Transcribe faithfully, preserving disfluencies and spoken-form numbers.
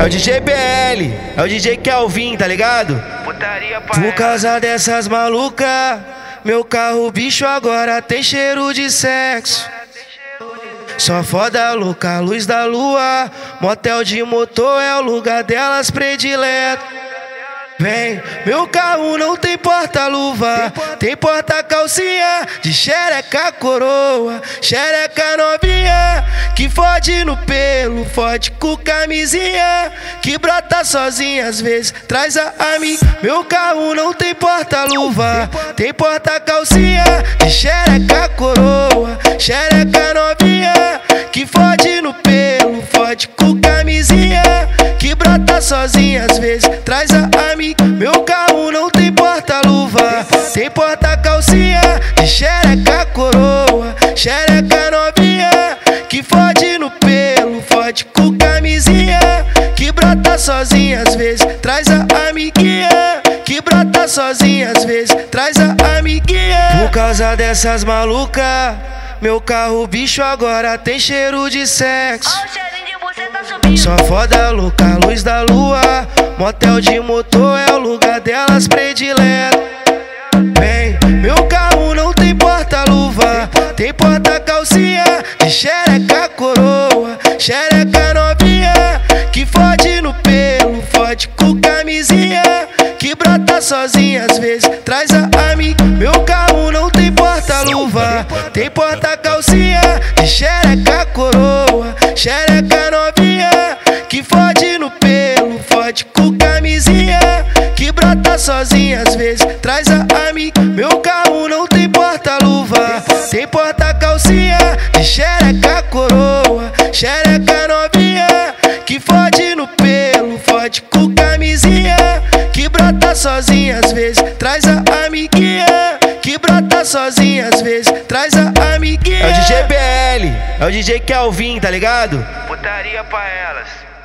É o D J B L, é o D J Kelvin, tá ligado? Putaria pra Por causa dessas malucas, meu carro bicho agora tem cheiro de sexo. Só foda louca, luz da lua, motel de motor é o lugar delas predileto. Vem, meu carro não tem porta-luva, tem porta-calcinha de xereca coroa, xereca novinha, que fode no pelo, fode com camisinha, que brota sozinha às vezes, traz a amiga. Meu carro não tem porta-luva, tem porta-calcinha de xereca coroa, xereca novinha, que fode no pelo, fode com camisinha, que brota sozinha às vezes, traz a amiga. Meu carro não tem porta-luva, tem porta-calcinha de xereca coroa, xereca novinha, que fode no pelo, fode com camisinha, que brota sozinha às vezes, traz a amiguinha, que brota sozinha às vezes, traz a amiguinha. Por causa dessas malucas, meu carro bicho agora tem cheiro de sexo. Só foda louca, luz da lua, motel de motor é o lugar delas predileto. Vem, meu carro não tem porta-luva, tem porta-calcinha de xereca coroa, xereca novinha, que fode no pelo, fode com camisinha, que brota sozinha às vezes, traz a amiga. Meu carro não tem porta-luva, tem porta-calcinha de xereca coroa, xereca novinha, que fode no pelo, fode com camisinha, que brota sozinha às vezes, traz a amiga. Meu carro não tem porta-luva, tem porta-calcinha de xereca coroa, xereca novinha, que fode no pelo, fode com camisinha, que brota sozinha às vezes, traz a amiguinha, que brota sozinha às vezes, traz a amiguinha. É o D J B L, é o D J Kelvin, tá ligado? putaria pra elas.